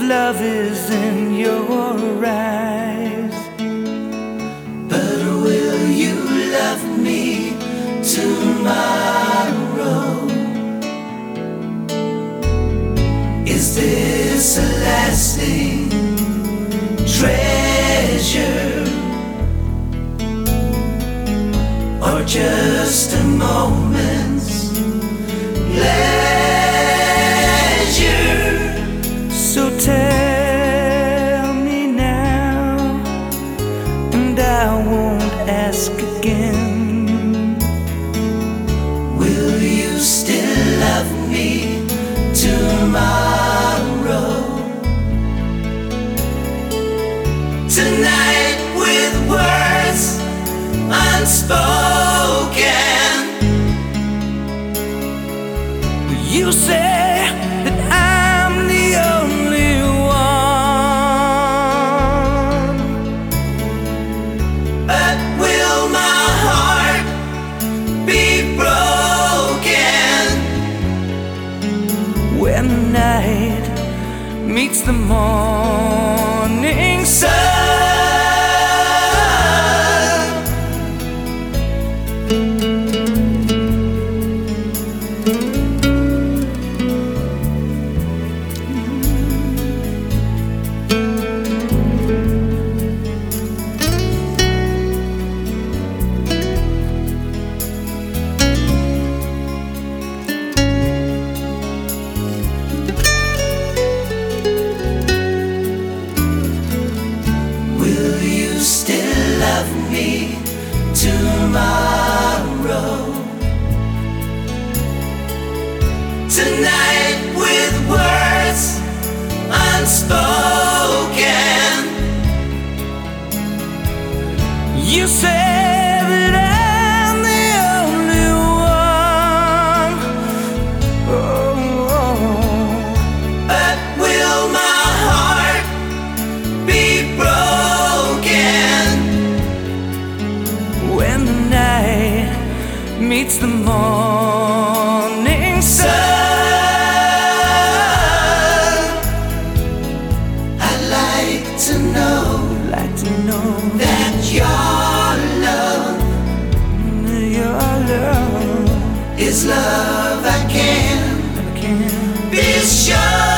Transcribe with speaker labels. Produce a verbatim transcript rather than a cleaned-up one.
Speaker 1: love is in your eyes.
Speaker 2: But will you love me tomorrow? Is this a lasting treasure, or just a moment's pleasure?
Speaker 1: So tell me now, and I won't ask again.
Speaker 2: Will you still love me tomorrow? Tonight with words unspoken,
Speaker 1: You say that I'm the only one,
Speaker 2: but will my heart be broken
Speaker 1: when the night meets the morning sun?
Speaker 2: Will you still love me tomorrow? Tonight with words unspoken,
Speaker 1: You say that I'm the only one, oh, oh.
Speaker 2: but will my heart be broken
Speaker 1: When the night meets the morning sun?
Speaker 2: I'd like to know
Speaker 1: Like to know
Speaker 2: that your love
Speaker 1: your love
Speaker 2: is love I can
Speaker 1: can
Speaker 2: be sure